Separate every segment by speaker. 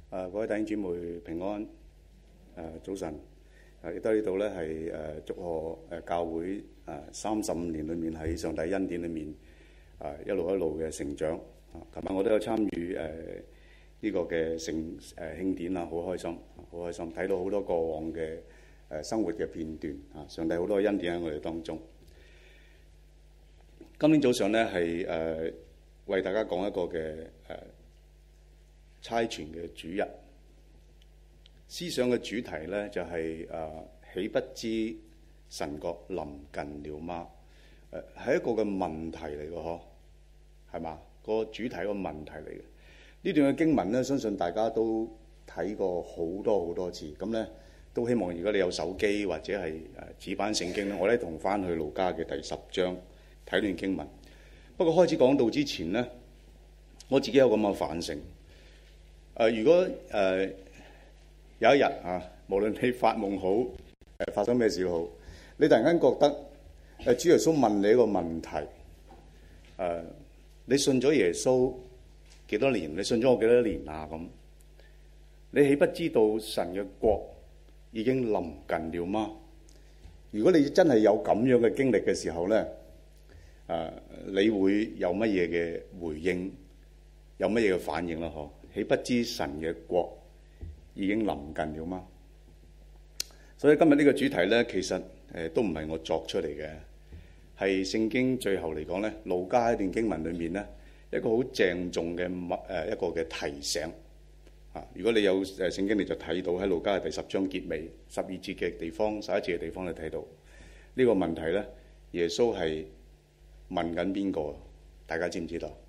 Speaker 1: 各位弟兄姊妹平安，早晨。亦都喺呢度咧係祝賀教會35年裏面喺上帝恩典裏面一路嘅成長。琴日我都有參與呢個嘅慶典啦，好開心，睇到好多過往嘅生活嘅片段上帝好多恩典喺我哋當中。今天早上咧係為大家講一個嘅差傳嘅主日，思想嘅主題咧就係豈不知神國臨近了嗎？係一個嘅問題嚟嘅嗬，係嘛？個主題個問題嚟嘅。呢段嘅經文咧，相信大家都睇過好多次。咁咧都希望如果你有手機或者係紙版聖經咧，我咧同翻去路加嘅第10章睇段經文。不過開始講道之前咧，我自己有咁嘅反省。如果有一日無論你發夢好，發生咩事好，你突然間覺得主耶穌問你一個問題，你信咗耶穌幾多年？你信咗我幾多年啊？咁你豈不知道神嘅國已經臨近了嗎？如果你真係有咁樣嘅經歷嘅時候咧，你會有乜嘢嘅回應？有乜嘢嘅反應啦？豈不知神嘅國已經臨近了嗎？所以今日呢個主題咧，其實都唔係我作出嚟嘅，係聖經最後嚟講咧，路加一段經文裏面咧，一個好鄭重嘅一個嘅提醒。如果你有聖經，你就睇到喺路加嘅第10章結尾12節嘅地方、11節嘅地方，你睇到呢個問題咧，耶穌係問緊邊個？大家知唔知道？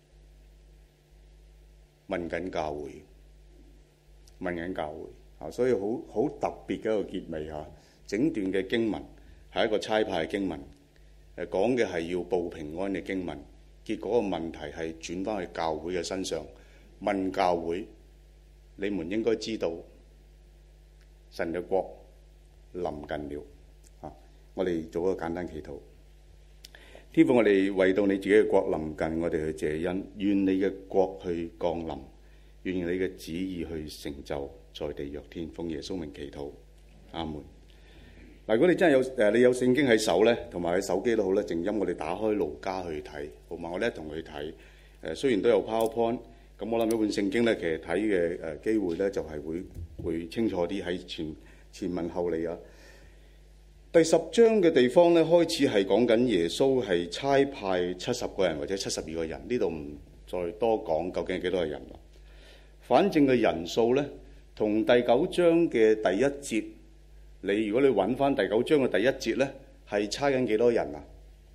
Speaker 1: 問緊教會，問緊教會。所以好特別嘅一個結尾嚇。整段嘅經文係一個差派嘅經文，講嘅係要報平安嘅經文。結果個問題係轉翻去教會嘅身上，問教會：你們應該知道神嘅國臨近了。我哋做一個簡單祈禱。天父，我哋為到你自己嘅國臨近，我哋去謝恩，願你嘅國去降臨，願你嘅旨意去成就在地若天。奉耶穌名祈禱，阿門。嗱，如果你真係你有聖經喺手咧，同埋喺手機都好咧，靜音我哋打開路加去睇，好嘛？我咧同佢睇。雖然都有 PowerPoint，咁我諗一本聖經咧，其實睇嘅機會咧就係會清楚啲，喺前文後理啊。第10章嘅地方咧，開始係講緊耶穌係差派70個人或者72個人，呢度唔再多講究竟係幾多個人啦。反正嘅人數咧，同第9章嘅第1節，如果你揾翻第9章嘅第1節咧，係差緊幾多人啊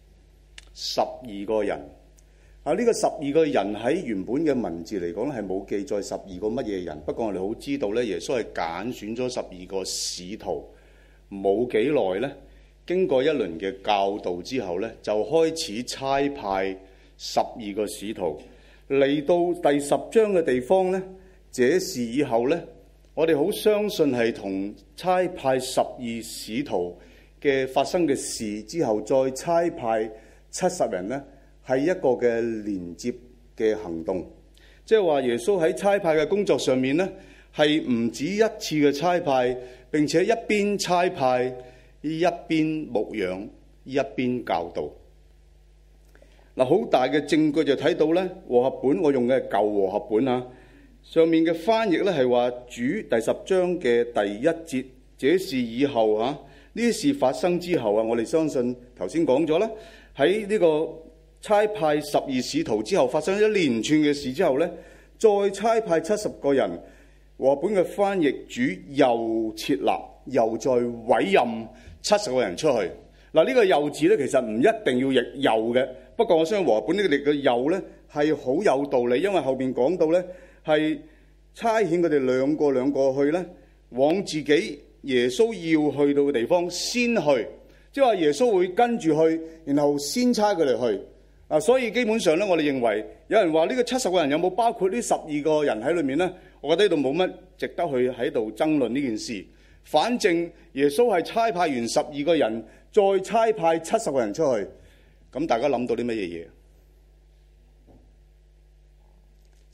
Speaker 1: ？12個人。呢個12個人喺原本嘅文字嚟講咧，係冇記載12個乜嘢人。不過我哋好知道咧，耶穌係揀選咗12個使徒。冇幾耐咧，經過一輪嘅教導之後咧，就開始差派12個使徒嚟到第10章嘅地方咧。這事以後咧，我哋好相信係同差派12使徒嘅發生嘅事之後，再差派70人咧，係一個嘅連接嘅行動。即係話耶穌喺差派嘅工作上面咧，係唔止一次嘅差派。並且一邊差派，一邊牧養，一邊教導。好大嘅證據就睇到咧，和合本我用嘅係舊和合本上面嘅翻譯咧係話主第10章嘅第1節，這事以後呢啲事發生之後我哋相信頭先講咗啦，喺呢個差派12使徒之後發生一連串嘅事之後咧，再差派70個人。和本嘅翻譯，主又設立，又再委任70個人出去。呢個又字咧，其實唔一定要譯又嘅。不過我相信和本呢個譯嘅又咧係好有道理，因為後邊講到咧係差遣佢哋兩個去咧，往自己耶穌要去到嘅地方先去，即係話耶穌會跟住去，然後先差佢哋去。所以基本上咧，我哋認為有人話呢個70個人有冇包括呢12個人喺裏面咧？我覺得呢度冇乜值得去喺度爭論呢件事。反正耶穌係差派完12個人，再差派70個人出去。咁大家諗到啲乜嘢嘢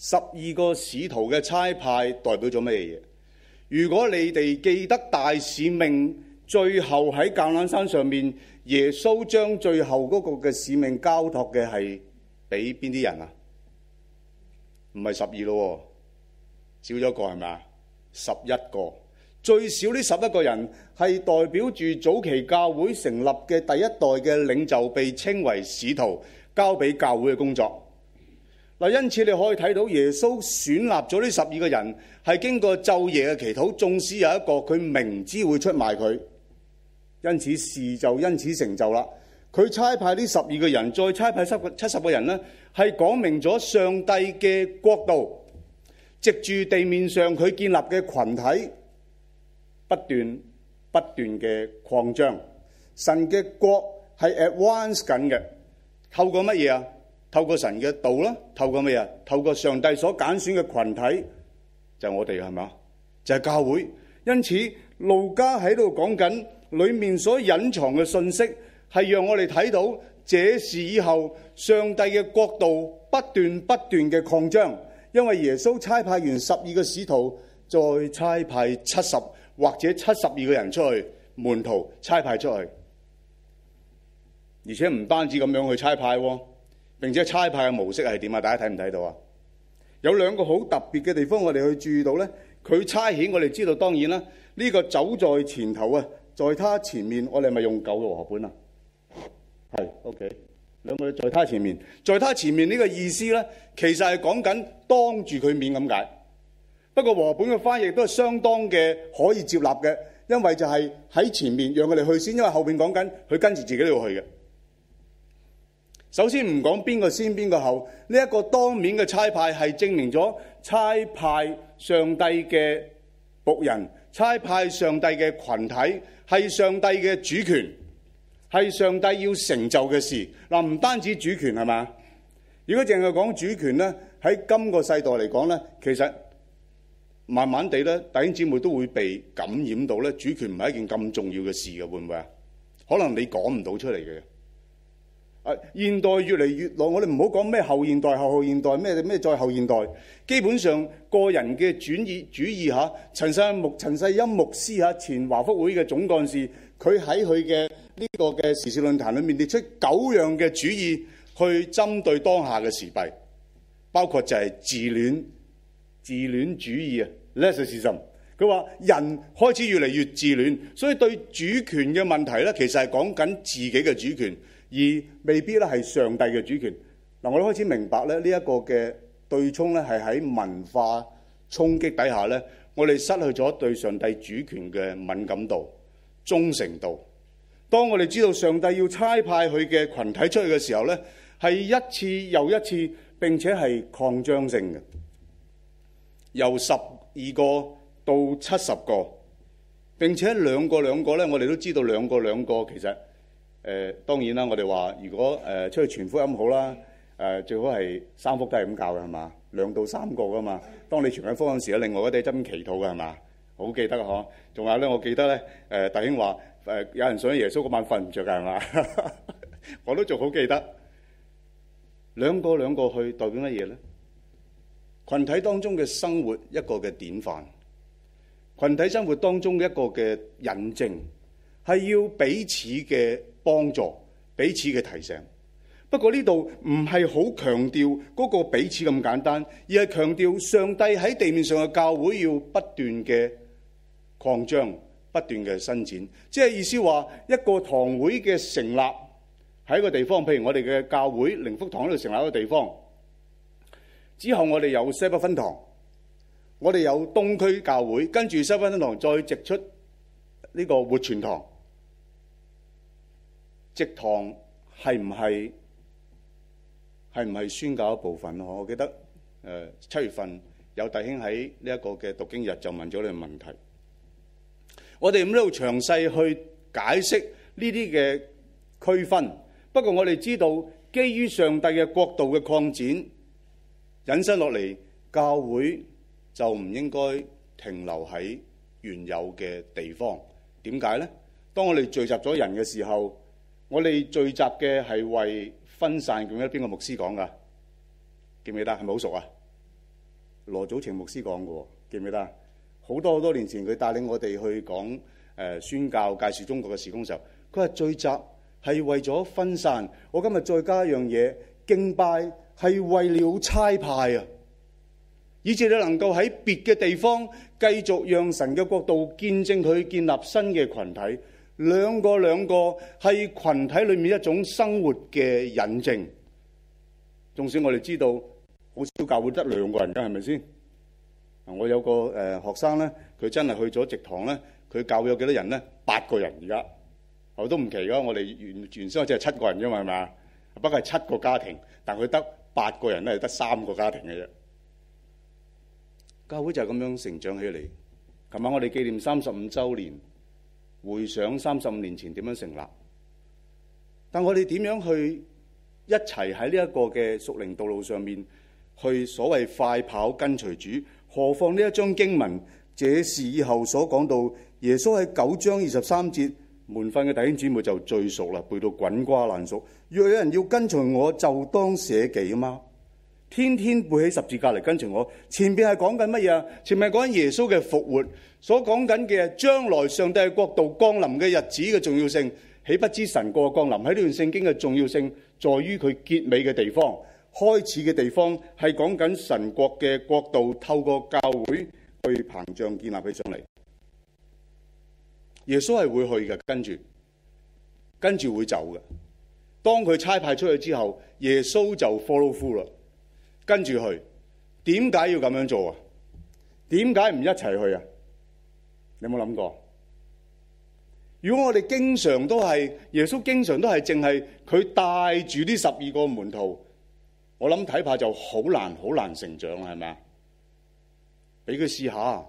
Speaker 1: 12個使徒嘅差派代表咗咩嘢？如果你哋記得大使命最後喺橄欖山上面，耶穌將最後嗰個嘅使命交託嘅係俾邊啲人啊？唔係12咯，少咗一個係咪啊？11個，最少呢11個人係代表住早期教會成立嘅第一代嘅領袖，被稱為使徒，交俾教會嘅工作。嗱，因此你可以睇到耶穌選立咗呢12個人，係經過晝夜嘅祈禱，縱使有一個佢明知會出賣佢，因此事就因此成就啦。佢差派呢12個人，再差派70個人呢，係講明咗上帝嘅國度，藉住地面上佢建立嘅群體，不斷嘅擴張。神嘅國係 advance 緊嘅，透過乜嘢啊？透過神嘅道啦，透過咩啊？透過上帝所揀選嘅群體，就係我哋係嘛？就係教會。因此路加喺度講緊裏面所隱藏嘅信息，係讓我哋睇到這事以後上帝嘅國度不斷嘅擴張，因為耶穌差派完12個使徒，再差派70或者72個人出去，門徒差派出去，而且唔單止咁樣去差派，並且差派嘅模式係點啊？大家睇唔睇到啊？有兩個好特別嘅地方，我哋去注意到呢。佢差遣，我哋知道當然啦，呢個走在前頭啊，在他前面，我哋係咪用舊嘅和合本啊？係 OK， 兩個在他前面，在他前面呢個意思呢，其實係講緊當住佢面咁解。不過和合本嘅翻譯都係相當嘅可以接納嘅，因為就係喺前面讓佢哋去先，因為後邊講緊佢跟住自己都要去嘅。首先唔講邊個先邊個後，呢一個當面嘅差派係證明咗差派上帝嘅僕人，差派上帝嘅群體，係上帝嘅主權，係上帝要成就嘅事。嗱，唔單止主權係嘛？如果淨係講主權呢，喺今個世代嚟講呢，其實慢慢地咧，弟兄姊妹都會被感染到咧，主權唔係一件咁重要嘅事嘅，會唔會啊？可能你講唔到出嚟嘅。現代越嚟越耐，我哋唔好講咩後現代、後現代咩再後現代，基本上個人嘅主義嚇，陳世欽牧師嚇，前華福會嘅總幹事，佢喺佢嘅呢個嘅時事論壇裏面列出9樣嘅主義去針對當下嘅時弊，包括就係自戀主義啊 narcissism。佢話人開始越嚟越自戀，所以對主權嘅問題咧，其實係講緊自己嘅主權，而未必咧係上帝嘅主權。嗱，我哋開始明白咧，呢一個嘅對沖咧係喺文化衝擊底下咧，我哋失去咗對上帝主權嘅敏感度、忠誠度。當我哋知道上帝要差派佢嘅群體出去嘅時候咧，係一次又一次，並且係擴張性嘅，由12個到70個，並且兩個咧，我哋都知道兩個其實當然啦，我哋話如果出去傳福音好啦，最好係3福都係咁教嘅係嘛，2到3個噶嘛。當你傳緊福音時咧，另外嗰啲側邊祈禱嘅係嘛，好記得嗬。仲有咧，我記得咧弟兄話有人信耶穌嗰晚瞓唔着㗎係嘛，我都仲好記得。兩個去代表乜嘢咧？群體當中嘅生活一個嘅典範。群體生活當中嘅一個嘅引證，係要彼此嘅幫助、彼此嘅提醒。不過呢度唔係好強調嗰個彼此咁簡單，而係強調上帝喺地面上嘅教會要不斷嘅擴張、不斷嘅伸展。即係意思話，一個堂會嘅成立喺一個地方，譬如我哋嘅教會靈福堂呢度成立一個地方，之後我哋有西北分堂。我哋有東區教會，跟住西北分堂再直出呢個活泉堂。植堂係唔係宣教一部分？我記得7月份有弟兄喺呢一個嘅讀經日就問咗呢個問題。我哋唔喺度詳細去解釋呢啲嘅區分，不過我哋知道，基於上帝嘅國度嘅擴展，引申落嚟教會就唔應該停留喺原有嘅地方。點解呢？當我哋聚集咗人嘅時候，我哋聚集嘅係為分散。記唔記得邊個牧師講㗎？記唔記得？係咪好熟啊？ 羅祖晴牧師講嘅，記唔記得？好多年前佢帶領我哋去講宣教介紹中國嘅事工時候，佢話聚集係為咗分散。我今日再加一樣嘢，敬拜係為了差派啊，以至你能夠喺別嘅地方繼續讓神嘅國度見證佢建立新嘅群體。兩個係群體裏面一種生活嘅引證。縱使我哋知道好少教會得2個人㗎，係咪先？我有個學生咧，佢真係去咗植堂咧，佢教會有幾多人咧？8個人而家，我都唔奇㗎。我哋原先只係7個人啫嘛，係咪啊？不過係7個家庭，但佢得8個人咧，係得3個家庭嘅啫。教會就係咁樣成長起嚟。琴晚我哋紀念35週年，回想35年前點樣成立。但我哋點樣去一齊喺呢一個嘅屬靈道路上面去所謂快跑跟隨主？何況呢一章經文，這事以後所講到耶穌喺9章23節，門訓嘅弟兄姊妹就最熟啦，背到滾瓜爛熟。若有人要跟隨我，就當捨己啊嘛，天天背起十字架嚟跟隨我。前邊係講緊乜嘢啊？前面係講緊耶穌嘅復活，所講緊嘅將來上帝嘅國度降臨嘅日子嘅重要性。豈不知神國嘅降臨喺呢段聖經嘅重要性，在於佢結尾嘅地方。開始嘅地方係講緊神國嘅國度透過教會去膨脹建立起上嚟。耶穌係會去嘅，跟住會走嘅。當佢差派出去之後，耶穌就 follow through 啦，跟住去。點解要咁樣做啊？點解唔一齊去啊？你有冇諗過？如果我哋經常都係耶穌，經常都係淨係佢帶住呢12個門徒，我諗睇怕就好難成長啦，係咪啊？俾佢試下。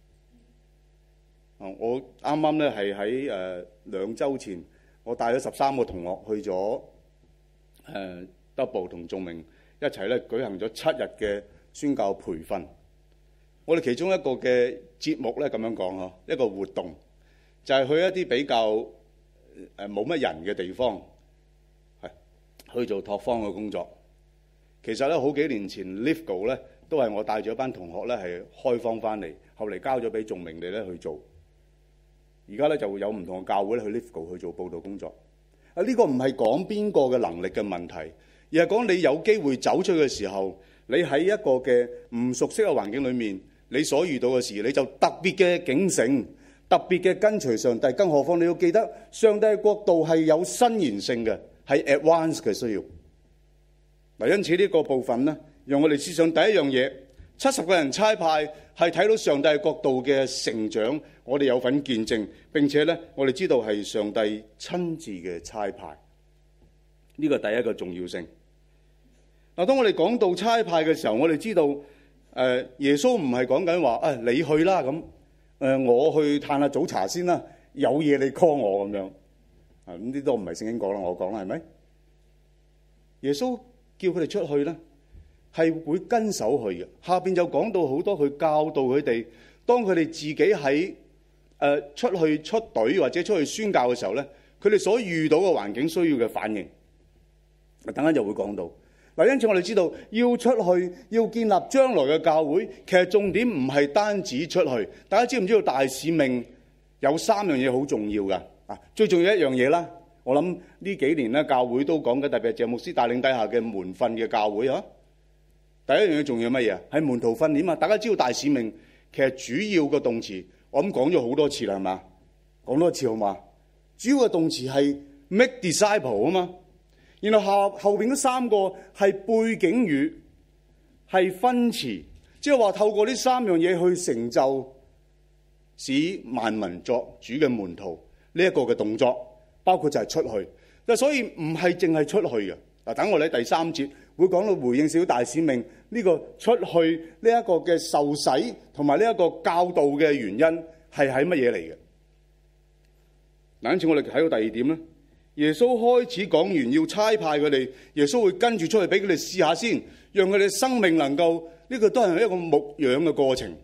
Speaker 1: 我啱啱咧係喺2週前，我帶咗13個同學去咗德部同眾明一齊咧舉行咗7日嘅宣教培訓。我哋其中一個嘅節目咧咁樣講嗬，一個活動就係去一啲比較冇乜人嘅地方，係去做拓荒嘅工作。其實咧好幾年前 Liftgo 咧都係我帶咗一班同學咧係開荒翻嚟，後嚟交咗俾眾明哋咧去做。而家咧就會有唔同嘅教會咧去 Liftgo 去做佈道工作。呢個唔係講邊個嘅能力嘅問題，而係講你有機會走出去嘅時候，你喺一個嘅唔熟悉嘅環境裏面，你所遇到嘅事，你就特別嘅警醒，特別嘅跟隨上帝。更何況你要記得，上帝嘅國度係有伸延性嘅，係 advance 嘅需要。嗱，因此呢個部分呢，讓我哋思想第一樣嘢，70個人差派係睇到上帝國度嘅成長，我哋有份見證，並且呢，我哋知道係上帝親自嘅差派，呢個第一個重要性。嗱，當我哋講到差派嘅時候，我哋知道耶穌唔係講緊話你去啦咁，我去嘆下早茶先啦，有嘢你 call 我咁樣，咁呢都唔係聖經講啦，我講啦，係咪？耶穌叫佢哋出去咧，係會跟手去嘅。下邊就講到好多佢教導佢哋，當佢哋自己喺出去出隊或者出去宣教嘅時候咧，佢哋所遇到嘅環境需要嘅反應，等陣就會講到。嗱，因此我哋知道要出去要建立將來嘅教會，其實重點唔係單止出去。大家知唔知道大使命有3樣嘢好重要㗎？最重要一樣嘢啦。我諗呢幾年咧，教會都講緊，特別係謝牧師帶領底下嘅門訓嘅教會啊。第一樣嘢重要乜嘢？係門徒訓練啊！大家知道大使命其實主要嘅動詞，我諗講咗好多次啦，係嘛？講多次好嘛？主要嘅動詞係 make disciple 啊嘛。然後後邊嗰3個係背景語，係分詞，即係話透過呢3樣嘢去成就使萬民作主嘅門徒呢一個嘅動作。包括就係出去，所以唔係淨係出去嘅。嗱，等我哋喺第3節會講到回應小大使命呢個出去呢一個嘅受洗同埋呢一個教導嘅原因係喺乜嘢嚟嘅？嗱，因此我哋睇到第2點咧，耶穌開始講完要差派佢哋，耶穌會跟住出去俾佢哋試下先，讓佢哋生命能夠呢個都係一個牧養嘅過程。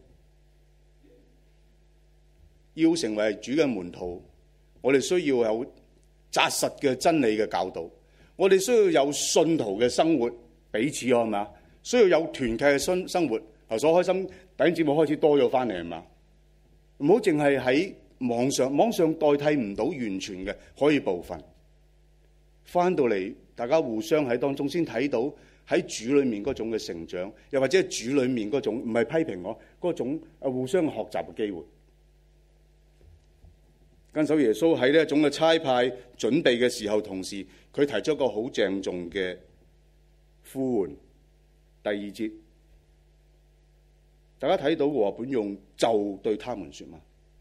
Speaker 1: 要成為主嘅門徒，我哋需要有紮實嘅真理嘅教導，我哋需要有信徒嘅生活，彼此係嘛？需要有團契嘅生活， 所開心弟兄節目開始多咗翻嚟係嘛？唔好淨係喺網上代替唔到完全嘅，可以部分翻到嚟，大家互相喺當中先睇到喺主裏面嗰種嘅成長，又或者係主裏面嗰種唔係批評我嗰種互相學習嘅機會。跟手耶穌喺呢一種嘅差派準備嘅時候，同時佢提出一個好鄭重嘅呼喚。第二節，大家睇到和合本用就對他們說嘛，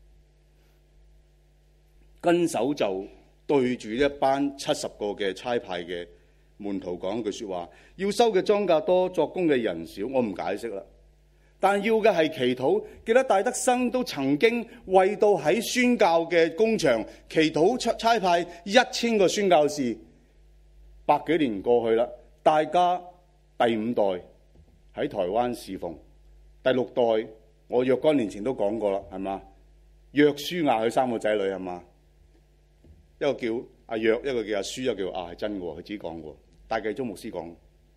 Speaker 1: 跟手就對住一班70個嘅差派嘅門徒講一句說話：要收嘅莊稼多，作工嘅人少。我唔解釋啦。但要嘅係祈禱。記得戴德生都曾經為到喺宣教嘅工場祈禱，差派1000個宣教士。百幾年過去啦，大家第5代喺台灣侍奉，第6代我若干年前都講過啦，係嘛？約書亞佢3個仔女係嘛？一個叫阿約，一個叫阿書，一個叫亞，係真嘅，佢自己講過。戴繼宗牧師講。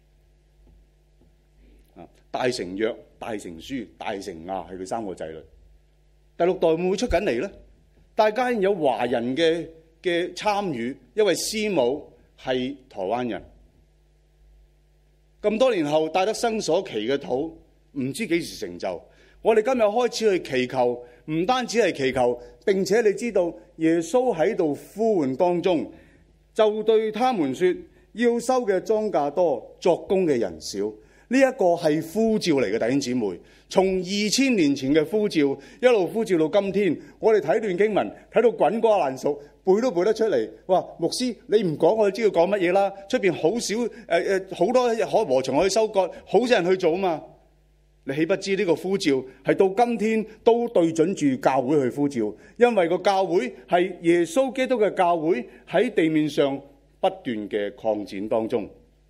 Speaker 1: 大成約、大成書、大成亞係佢3個仔女。第6代會唔會出緊嚟呢？大家有華人嘅參與，因為師母係台灣人。咁多年後，戴德生所祈嘅禱唔知幾時成就。我哋今日開始去祈求，唔單止係祈求，並且你知道耶穌喺度呼喚當中，就對他們說：要收嘅莊稼多，作工嘅人少。呢一個係呼召嚟嘅，弟兄姊妹，從2000年前嘅呼召一路呼召到今天，我哋睇段經文睇到滾瓜爛熟，背都背得出嚟。哇，牧師你唔講我就知道講乜嘢啦。出邊好少好多可禾蟲可以收割，好少人去做啊嘛。你豈不知呢個呼召係到今天都對準住教會去呼召，因為個教會係耶穌基督嘅教會，喺地面上不斷嘅擴展當中，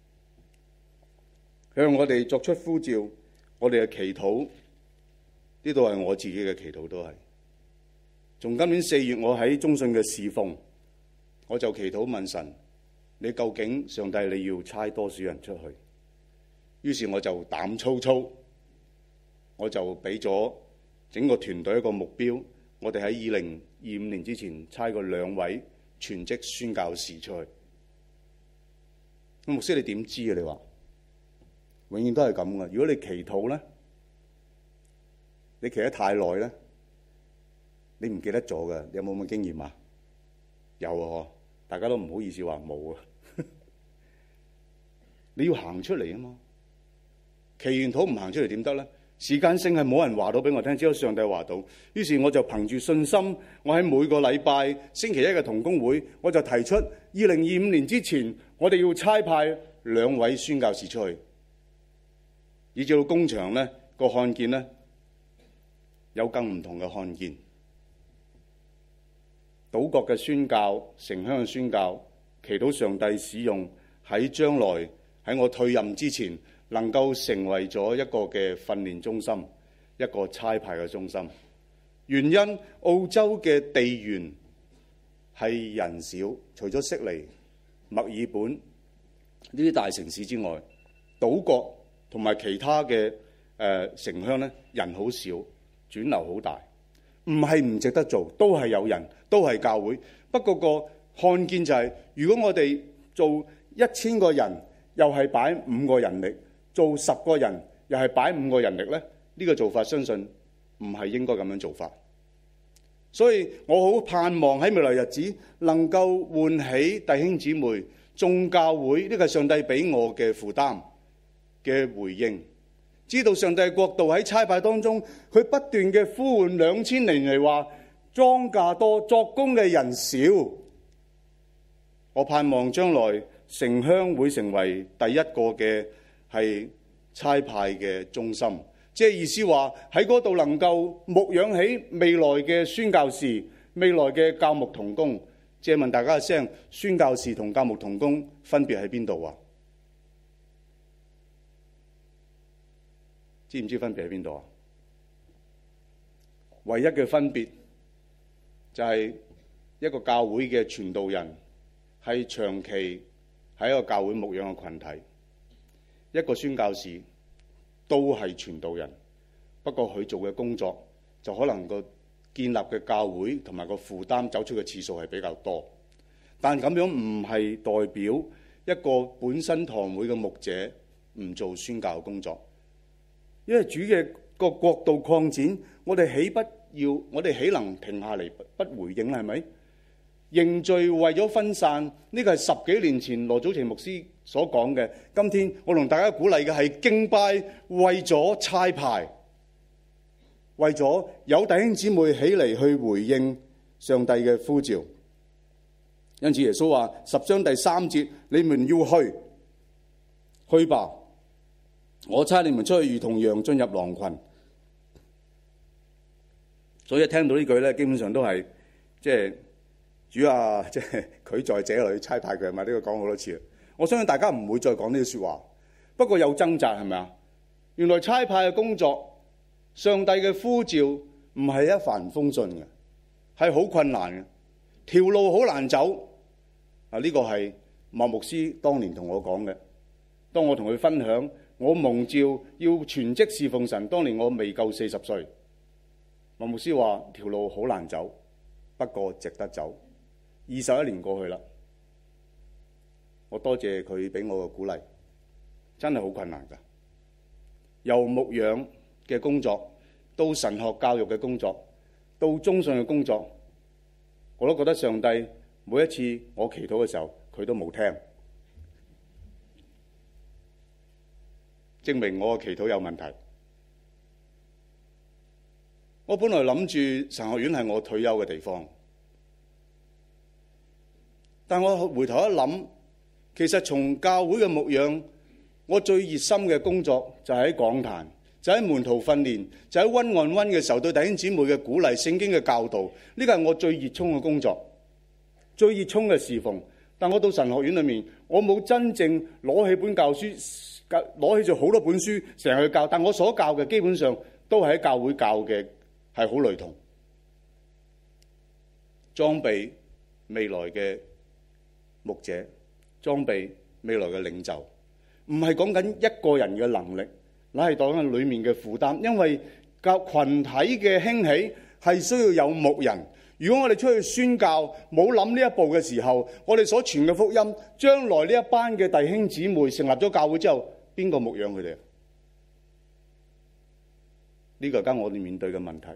Speaker 1: 向我哋作出呼召，我哋嘅祈禱，呢度係我自己嘅祈禱都係。從今年4月我喺中信嘅侍奉，我就祈禱問神：你究竟上帝你要差多少人出去？於是我就膽粗粗，我就俾咗整個團隊一個目標，我哋喺2025年之前差過2位全職宣教士出去。牧師你點知啊？你話？永遠都係咁噶。如果你祈禱咧，你祈得太耐咧，你唔記得咗噶。你有冇咁嘅經驗啊？有啊，大家都唔好意思話冇啊。你要行出嚟啊嘛。祈完禱唔行出嚟點得咧？時間性係冇人話到俾我聽，只有上帝話到。於是我就憑住信心，我喺每個禮拜星期一嘅同工會，我就提出2025年之前，我哋要差派2位宣教士出去。以至到工場呢個看見呢，有更唔同嘅看見。島國嘅宣教、城鄉嘅宣教，祈禱上帝使用喺將來喺我退任之前，能夠成為咗一個嘅訓練中心，一個差派嘅中心。原因澳洲嘅地緣係人少，除咗悉尼、墨爾本呢啲大城市之外，島國同埋其他嘅城鄉咧，人好少，轉流好大，唔係唔值得做，都係有人，都係教會。不過個看見就係，如果我哋做1000個人，又係擺5個人力，做10個人，又係擺5個人力咧，呢個做法相信唔係應該咁樣做法。所以我好盼望喺未來日子能夠喚起弟兄姊妹眾教會，呢個係上帝俾我嘅負擔嘅回應，知道上帝嘅國度喺差派當中，佢不斷嘅呼喚2000年嚟話，莊稼多，作工嘅人少。我盼望將來城鄉會成為第一個嘅係差派嘅中心，即係意思話喺嗰度能夠牧養起未來嘅宣教士、未來嘅教牧同工。借問大家一聲，宣教士同教牧同工分別喺邊度啊？知唔知分別喺邊度啊？唯一嘅分別就係一個教會嘅傳道人係長期喺一個教會牧養嘅群體，一個宣教士都係傳道人， 不過佢做嘅工作就可能個建立嘅教會同埋個負擔走出嘅次數係比較多。但咁樣唔係代表一個本身堂會嘅牧者唔做宣教工作，因為主嘅個國度擴展，我哋豈能停下嚟不回應咧？係咪？認罪為咗分散，呢個係10幾年前羅祖奇牧師所講嘅。今天我同大家鼓勵嘅係敬拜，為咗差派，為咗有弟兄姊妹起嚟去回應上帝嘅呼召。因此耶穌話10章第3節，你們要去吧，我差你們出去如同羊進入狼群。所以一聽到呢句咧，基本上都係即係主啊，即係佢在這裏差派佢，係咪？呢個講好多次。我相信大家唔會再講呢啲說話，不過有掙扎，係咪啊？原來差派嘅工作，上帝嘅呼召唔係一帆風順嘅，係好困難嘅，條路好難走。呢個係麥牧師當年同我講嘅。當我同佢分享我蒙召要全職侍奉神，當年我未夠40歲。麥牧師話條路好難走，不過值得走。21年過去啦，我多謝佢俾我嘅鼓勵，真係好困難㗎。由牧養嘅工作到神學教育嘅工作，到中信嘅工作，我都覺得上帝每一次我祈禱嘅時候，佢都冇聽，證明我嘅祈禱有問題。我本來諗住神學院係我退休嘅地方，但我回頭一諗，其實從教會嘅牧養，我最熱心嘅工作就係喺講壇，就喺門徒訓練，就喺one on one嘅時候對弟兄姊妹嘅鼓勵、聖經嘅教導，呢個係我最熱衷嘅工作，最熱衷嘅侍奉。但我到神學院裏面，我冇真正攞起本教書，攞起咗好多本書成日去教，但我所教嘅基本上都係喺教會教嘅，係好雷同，裝備未來嘅牧者，裝備未來嘅領袖，唔係講緊一個人嘅能力，乃係講緊裏面嘅負擔。因為教群體嘅興起係需要有牧人。如果我哋出去宣教冇諗呢一步嘅時候，我哋所傳嘅福音，將來呢一班嘅弟兄姊妹成立咗教會之後，邊個牧養佢哋？呢個係跟我哋面對嘅問題，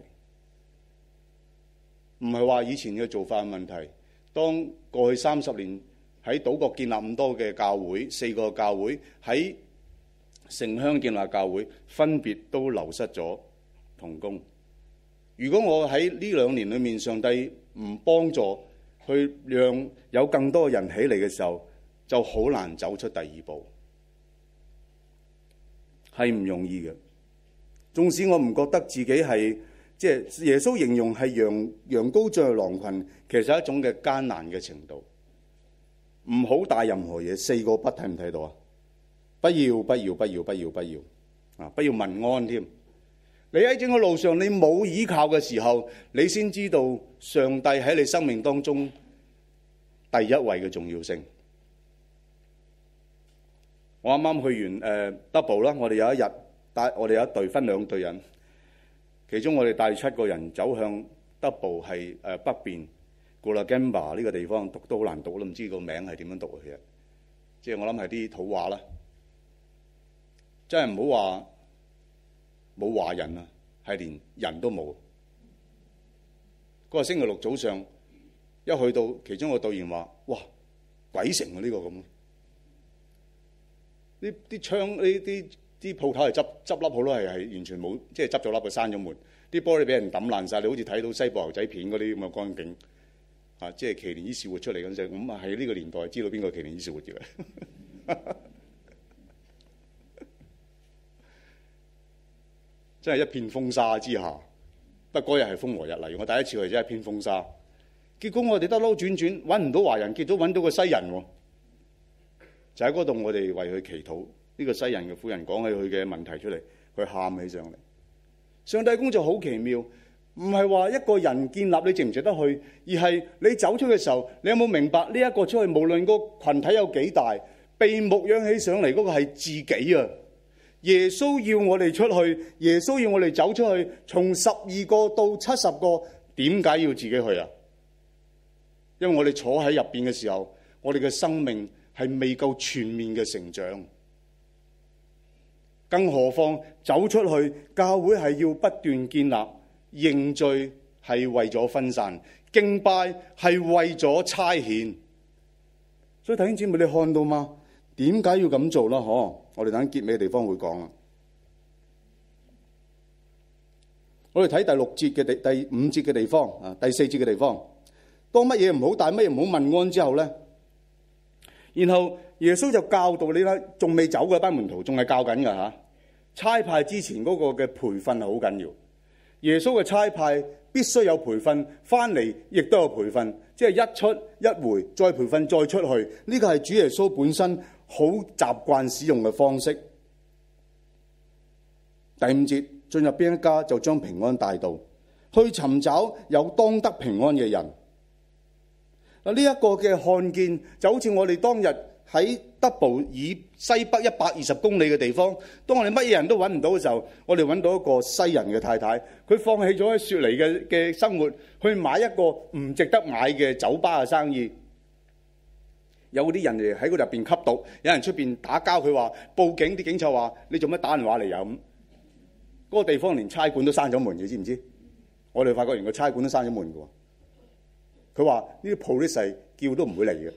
Speaker 1: 唔係話以前嘅做法嘅問題。當過去30年喺島國建立咁多嘅教會，4個教會喺城鄉建立教會，分別都流失咗同工。如果我喺呢2年裏面，上帝唔幫助去讓有更多人起嚟嘅時候，就好難走出第2步，係唔容易嘅。縱使我唔覺得自己係即係耶穌形容係羊羔進入狼群，其實係一種嘅艱難嘅程度。唔好帶任何嘢，4個不，睇唔睇到啊？不要啊！不要問安添。你喺整個路上，你冇依靠嘅時候，你先知道上帝喺你生命當中第一位嘅重要性。我啱啱去完double 啦，我哋有一日我哋有一隊分2隊人，其中我哋帶7個人走向double，係北邊 Gulagamba 呢個地方，讀都好難讀，我都唔知個名係點樣讀嘅。其實即係我諗係啲土話啦，真係唔好話冇華人啊，係連人都冇。嗰個星期6早上一去到，其中個導員話：哇，鬼城啊！呢個咁，呢啲窗呢啲鋪頭係執笠，好多係完全冇，即係執咗笠嘅，閂咗門，啲玻璃俾人抌爛晒，你好似睇到西部牛仔片嗰啲咁嘅光景啊！即係奇連伊士活出嚟嗰陣，咁啊喺呢個年代知道邊個奇連伊士活嘅啦。真係一片風沙之下，不過嗰日係風和日麗。我第一次去真係一片風沙，結果我哋得撈轉轉揾唔到華人，結果揾到個西人喎。就喺嗰度，我哋為佢祈禱。呢個西人嘅婦人講起佢嘅問題出嚟，佢喊起上嚟。上帝工作好奇妙，唔係話一個人建立你值唔值得去，而係你走出嘅時候，你有冇明白呢一個出去，無論個群體有幾大，被牧養起上嚟嗰個係自己啊！ 耶穌要我哋出去，耶穌要我哋走出去，從12個到70個，點解要自己去啊？因為我哋坐喺入邊嘅時候，我哋嘅生命係未夠全面嘅成長，更何況走出去，教會係要不斷建立，認罪係為咗分散，敬拜係為咗差遣。所以弟兄姊妹，你看到嗎？點解要咁做啦？我哋等結尾嘅地方會講啦。我哋睇第6節嘅第5節嘅地方啊，第4節嘅地方，當乜嘢唔好帶，乜嘢唔好問安之後咧，然後耶穌就教導你啦，仲未走嘅班門徒仲係教緊㗎嚇。差派之前嗰個嘅培訓係好緊要，耶穌嘅差派必須有培訓，翻嚟亦都有培訓，即係一出一回再培訓再出去，呢個係主耶穌本身好習慣使用嘅方式。第5節，進入邊一家就將平安帶到，去尋找有當得平安嘅人。嗱，呢一個嘅看見就好似我哋當日喺德堡以西北120公里嘅地方，當我哋乜嘢人都揾唔到嘅時候，我哋揾到一個西人嘅太太，佢放棄咗喺雪梨嘅生活，去買一個唔值得買嘅酒吧嘅生意。有啲人嚟喺嗰入邊吸毒，有人出邊打交，佢話報警，啲警察話你做乜打電話嚟啊？咁嗰個地方連差館都閂咗門，你知唔知？我哋發覺連個差館都閂咗門嘅喎。佢話呢啲 police 叫都唔會嚟嘅。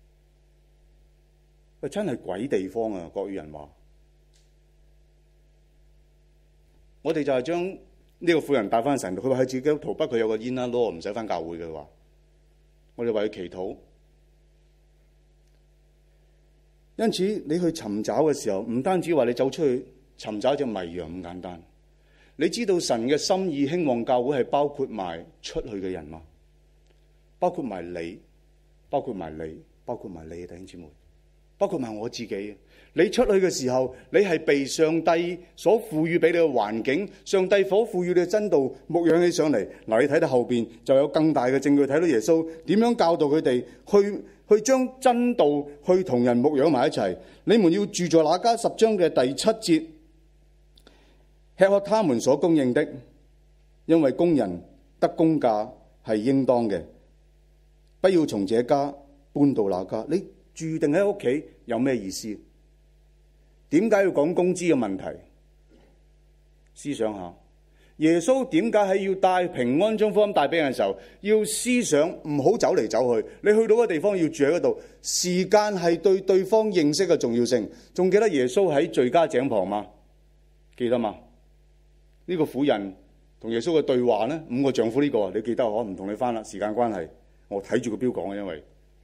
Speaker 1: 喂，真係鬼地方啊！國語人話，我哋就係將呢個婦人帶翻神度。佢話佢自己逃北，佢有個煙啦咯，唔使翻教會嘅話，我哋為佢祈禱。因此你去尋找嘅時候，唔單止話你走出去尋找隻迷羊咁簡單。你知道神嘅心意興旺教會係包括埋出去嘅人嗎？包括埋你，包括埋你，包括埋你，弟兄姊妹，包括埋我自己。你出去嘅時候，你係被上帝所賦予俾你嘅環境，上帝所賦予你嘅真道牧養起上嚟。嗱，你睇到後邊就有更大嘅證據，睇到耶穌點樣教導佢哋去將真道去同人牧養埋一齊。你們要住在那家，10章嘅第7節，吃喝他們所供應的，因為工人得工價係應當嘅。不要從這家搬到那家。你住定喺屋企有咩意思？點解要講工資嘅問題？思想下，耶穌點解係要帶平安將福音帶俾人嘅時候，要思想唔好走嚟走去。你去到個地方要住喺嗰度，時間係對對方認識嘅重要性。仲記得耶穌喺敘加井旁嗎？記得嗎？呢個婦人同耶穌嘅對話呢？5個丈夫呢個你記得？我唔同你翻啦，時間關係。我睇住個標講嘅，因為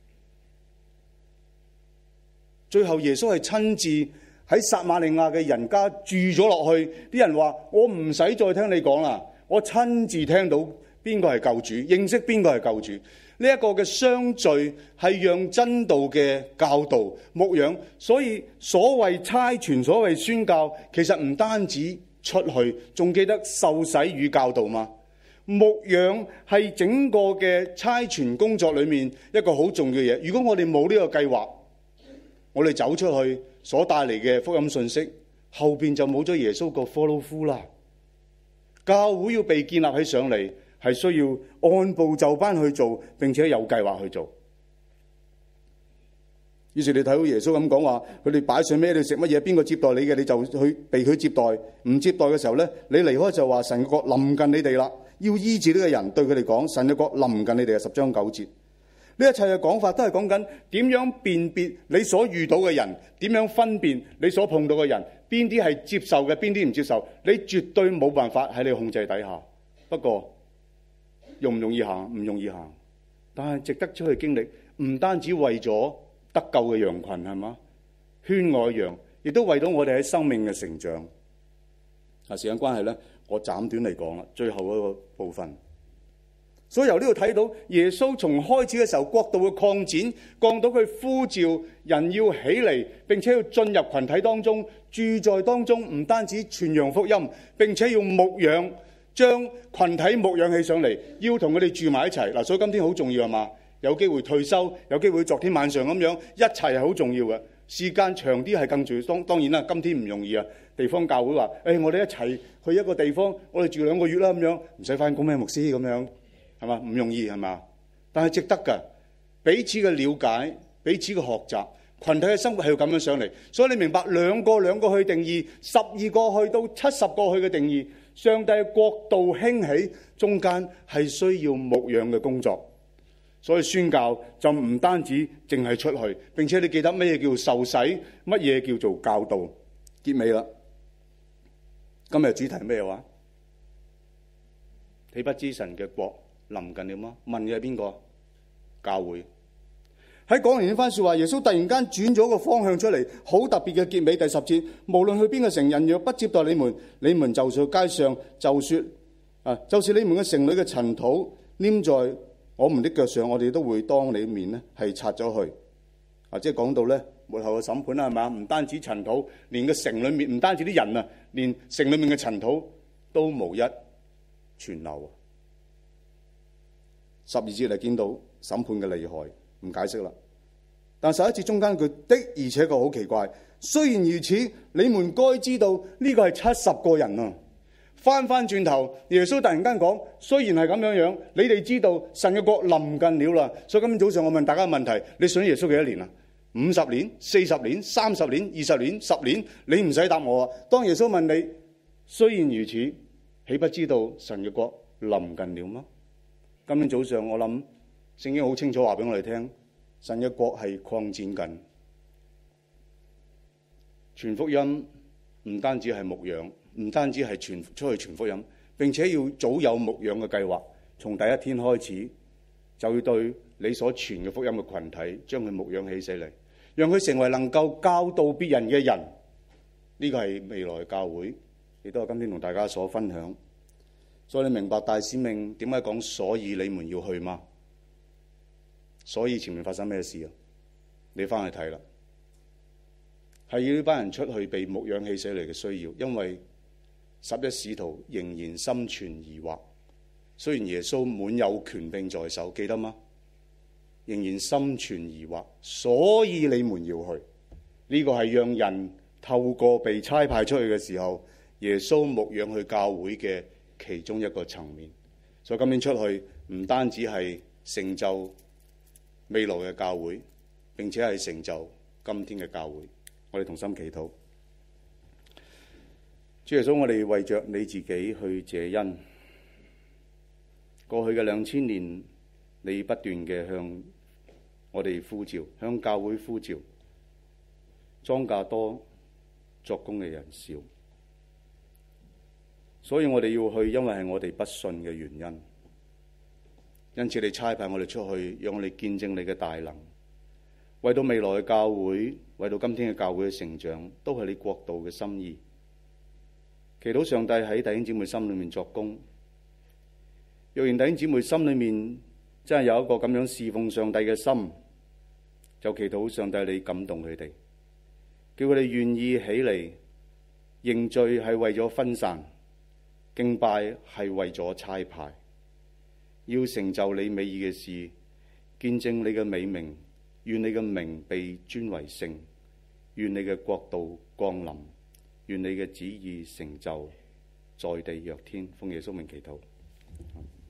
Speaker 1: 最後耶穌係親自喺撒瑪利亞嘅人家住咗落去。啲人話：我唔使再聽你講啦，我親自聽到邊個係救主，認識邊個係救主。呢一個嘅相聚係讓真道嘅教導牧養。所以所謂差傳，所謂宣教，其實唔單止出去，仲記得受洗與教導嘛。牧養係整個嘅差傳工作裏面一個好重要嘅嘢。如果我哋冇呢個計劃，我哋走出去所帶嚟嘅福音信息，後邊就冇咗耶穌個 follow through 啦。教會要被建立起上嚟，係需要按部就班去做，並且有計劃去做。於是你睇到耶穌咁講話，佢哋擺上咩，你食乜嘢，邊個接待你嘅，你就去被佢接待。唔接待嘅時候呢，你離開就話神嘅國臨近你哋啦。要醫治呢個人，對佢哋講，神嘅國臨近你哋嘅。10章9節，呢一切嘅講法都係講緊點樣辨別你所遇到嘅人，點樣分辨你所碰到嘅人，邊啲係接受嘅，邊啲唔接受。你絕對冇辦法喺你控制底下。不過容唔容易行？唔容易行，但係值得出去經歷。唔單止為咗得救嘅羊群，係嘛，圈外羊，亦都為到我哋喺生命嘅成長。時間關係呢，我斬短嚟講啦，最後嗰個部分。所以由呢度睇到耶穌從開始嘅時候，國度嘅擴展，降到佢呼召人要起嚟，並且要進入群體當中，住在當中，唔單止傳揚福音，並且要牧養，將群體牧養起上嚟，要同佢哋住埋一齊。所以今天好重要係嘛？有機會退休，有機會昨天晚上咁樣一齊係好重要嘅。時間長啲係更重要。當然啦，今天唔容易啊。 地方教會話，我哋一齊去一個地方，我哋住2個月啦，咁樣唔使返工咩？牧師咁樣係嘛？唔容易係嘛？但係值得㗎，彼此嘅了解，彼此嘅學習，群體嘅生活係要咁樣上嚟。所以你明白兩個去定義，12個去到70個去嘅定義，上帝嘅國度興起，中間係需要牧養嘅工作。所以宣教就唔單止淨係出去，並且你記得乜嘢叫受洗，乜嘢叫做教導。結尾啦，今日主題係咩話？豈不知神嘅國臨近了嗎？問嘅係邊個？教會。喺講完呢番說話，耶穌突然間轉咗個方向出嚟，好特別嘅結尾第10節，無論去邊個城，人若不接待你們，你們就在街上就說就是你們嘅城裏嘅塵土黏在我們的腳上，我哋都會當你面呢係擦咗去。即係講到咧末後嘅審判啦，係嘛？唔單止塵土，連個城裏面唔單止啲人啊，連城裏面嘅塵土都無一存留。12節嚟見到審判嘅厲害，唔解釋啦。但11節中間句的而且確好奇怪。雖然如此，你們該知道呢個係70個人啊。翻轉頭，耶穌突然間講，雖然係咁樣樣，你哋知道神嘅國臨近了啦。所以今天早上我問大家個問題：你信耶穌幾多年啊？50年、40年、30年、20年、10年？你唔使答我啊。當耶穌問你，雖然如此，豈不知道神嘅國臨近了嗎？今天早上我諗聖經好清楚話俾我哋聽，神嘅國係擴展緊。傳福音唔單止係牧養，唔單止係出去傳福音，並且要早有牧養嘅計劃。從第一天開始，就要對你所傳嘅福音嘅群體，將佢牧養起嚟，讓佢成為能夠教導別人嘅人。呢個係未來教會，亦都係今天同大家所分享。所以你明白大使命點解講？所以你們要去嗎？所以前面發生咩事啊？你翻去睇啦，係要呢班人出去被牧養起嚟嘅需要。因為11使徒仍然心存疑惑，雖然耶穌滿有權柄在手，記得嗎？仍然心存疑惑，所以你們要去。呢個係讓人透過被差派出去嘅時候，耶穌牧養去教會嘅其中一個層面。所以今年出去唔單止係成就未來嘅教會，並且係成就今天嘅教會。我哋同心祈禱。主耶穌，我哋為着你自己去謝恩。過去嘅2000年，你不斷嘅向我哋呼召，向教會呼召，莊稼多，作工嘅人少。所以我哋要去，因為係我哋不信嘅原因。因此你差派我哋出去，讓我哋見證你嘅大能。為到未來嘅教會，為到今天嘅教會嘅成長，都係你國度嘅心意。祈禱上帝喺弟兄姊妹心裏面作工。若然弟兄姊妹心裏面真係有一個咁樣侍奉上帝嘅心，就祈禱上帝你感動佢哋，叫佢哋願意起嚟。認罪係為咗分散，敬拜係為咗差派，要成就你美意嘅事，見證你嘅美名。願你嘅名被尊為聖，願你嘅國度降臨，願你嘅旨意成就，在地若天。奉耶穌名祈禱。